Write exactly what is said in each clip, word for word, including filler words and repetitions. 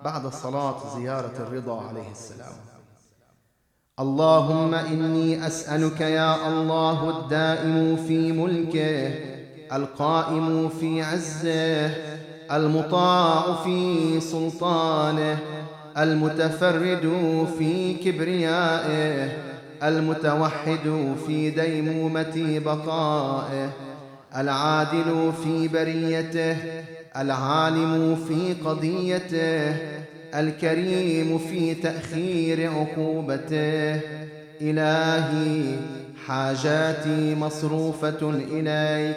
بعد الصلاة زيارة الرضا عليه السلام. اللهم إني أسألك يا الله الدائم في ملكه، القائم في عزه، المطاع في سلطانه، المتفرد في كبريائه، المتوحد في ديمومة بقائه، العادل في بريته، العالم في قضيته، الكريم في تأخير عقوبته. إلهي، حاجاتي مصروفة إليك،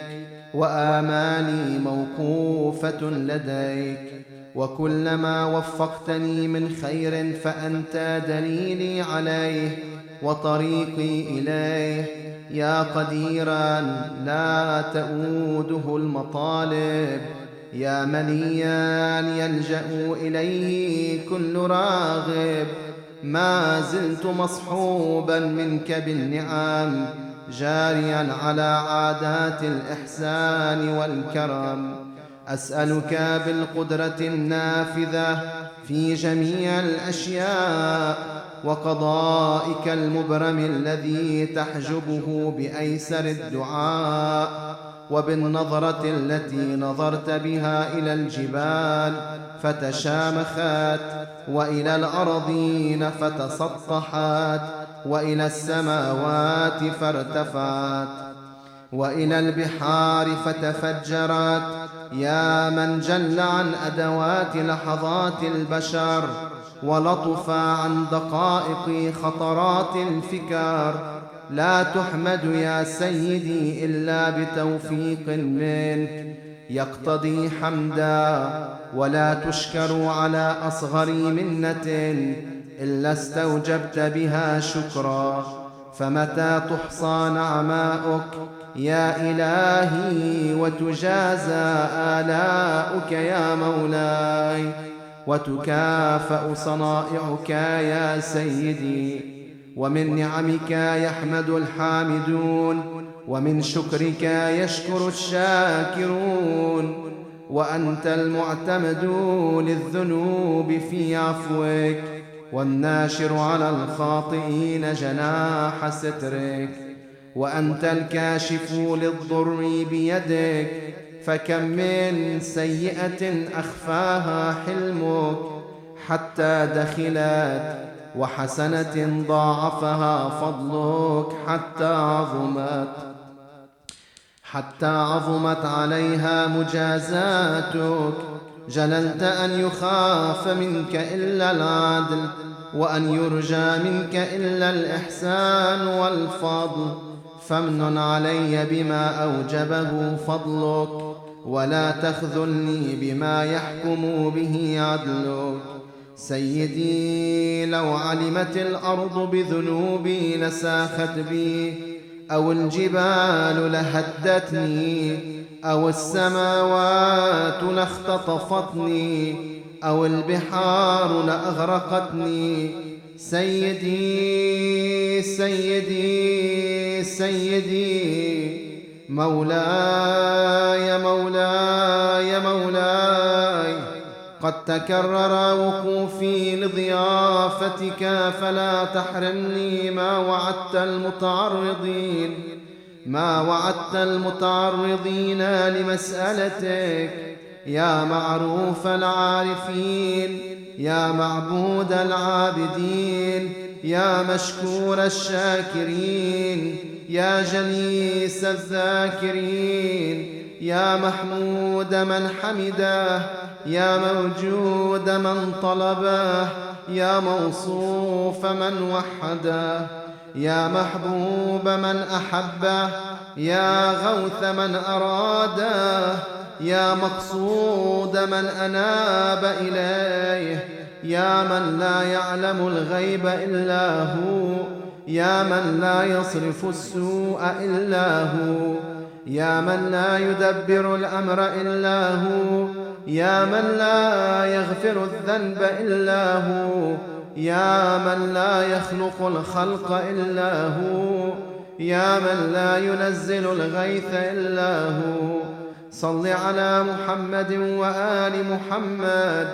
وآمالي موقوفة لديك، وكلما وفقتني من خير فأنت دليلي عليه وطريقي إليه. يا قديرا لا تؤوده المطالب، يا منيا يلجأ إليه كل راغب، ما زلت مصحوبا منك بالنعم، جاريا على عادات الإحسان والكرم. أسألك بالقدرة النافذة في جميع الأشياء، وقضائك المبرم الذي تحجبه بأيسر الدعاء، وبالنظرة التي نظرت بها إلى الجبال فتشامخت، وإلى الأرضين فتسطحت، وإلى السماوات فارتفعت، وإلى البحار فتفجرت. يا من جل عن أدوات لحظات البشر، ولطف عن دقائق خطرات الفكر، لا تحمد يا سيدي إلا بتوفيق منك يقتضي حمدا، ولا تشكر على أصغر منة إلا استوجبت بها شكرا. فمتى تحصى نعماؤك يا إلهي، وتجازى آلاؤك يا مولاي، وتكافأ صنائعك يا سيدي. ومن نعمك يحمد الحامدون، ومن شكرك يشكر الشاكرون، وأنت المعتمد للذنوب في عفوك، والناشر على الخاطئين جناح سترك، وأنت الكاشف للضر بيدك. فكم من سيئة أخفاها حلمك حتى دخلت، وحسنة ضاعفها فضلك حتى عظمت حتى عظمت عليها مجازاتك. جللت أن يخاف منك إلا العدل، وأن يرجى منك إلا الإحسان والفضل. فامنن علي بما أوجبه فضلك، ولا تخذلني بما يحكم به عدلك. سيدي، لو علمت الأرض بذنوبي لساخت بي، أو الجبال لهدتني، أو السماوات لاختطفتني، أو البحار لأغرقتني. سيدي سيدي سيدي، مولاي مولاي مولاي، قد تكرر وقوفي لضيافتك، فلا تحرمني ما وعدت المتعرضين ما وعدت المتعرضين لمسألتك. يا معروف العارفين، يا معبود العابدين، يا مشكور الشاكرين، يا جليس الذاكرين، يا محمود من حمده، يا موجود من طلبه، يا موصوف من وحده، يا محبوب من أحبه، يا غوث من أراده، يا مقصود من أناب إليه، يا من لا يعلم الغيب إلا هو، يا من لا يصرف السوء إلا هو، يا من لا يدبر الأمر إلا هو، يا من لا يغفر الذنب إلا هو، يا من لا يخلق الخلق إلا هو، يا من لا ينزل الغيث إلا هو. صل على محمد وآل محمد،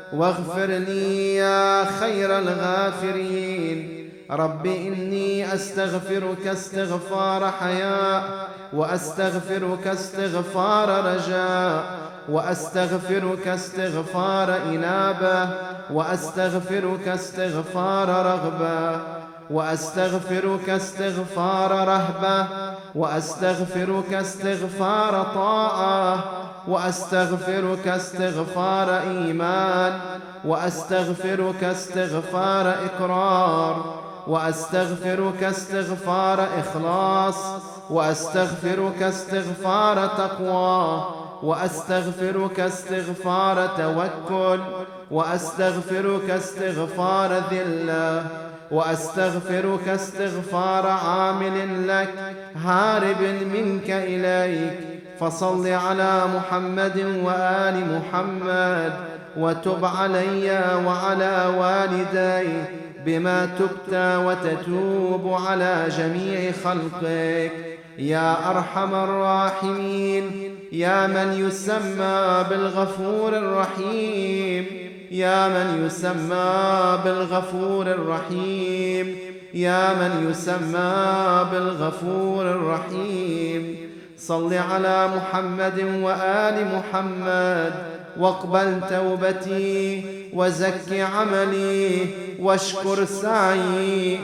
واغفر لي يا خير الغافرين. رب إني أستغفرك استغفار حياء، وأستغفرك استغفار رجاء، وأستغفرك استغفار إنابة، وأستغفرك استغفار رغبة، وأستغفرك استغفار رهبة، وأستغفرك استغفار طاعة، وأستغفرك استغفار إيمان، وأستغفرك استغفار إقرار، وأستغفرك استغفار إخلاص، وأستغفرك استغفار تقوى، وأستغفرك استغفار توكل، وأستغفرك استغفار ذلة، وأستغفرك استغفار عامل لك هارب منك إليك. فصل على محمد وآل محمد، وتب علي وعلى والدي بما تبت وتتوب على جميع خلقك يا أرحم الراحمين، يا من يسمى بالغفور الرحيم، يا من يسمى بالغفور الرحيم، يا من يسمى بالغفور الرحيم. صل على محمد وآل محمد، واقبل توبتي، وزك عملي، واشكر سعي،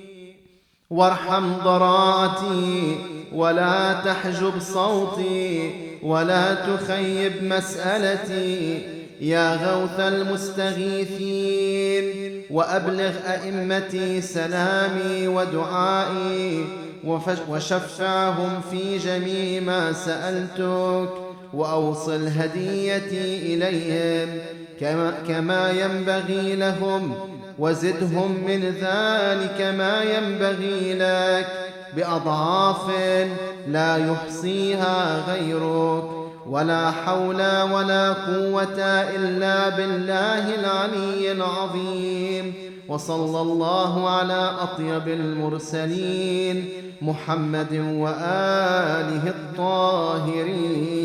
وارحم ضراعتي، ولا تحجب صوتي، ولا تخيب مسألتي يا غوث المستغيثين. وأبلغ أئمتي سلامي ودعائي، وشفعهم في جميع ما سألتك، وأوصل هديتي إليهم كما, كما ينبغي لهم، وزدهم من ذلك ما ينبغي لك بأضعاف لا يحصيها غيرك. ولا حول ولا قوة إلا بالله العلي العظيم. وصلى الله على أطيب المرسلين محمد وآله الطاهرين.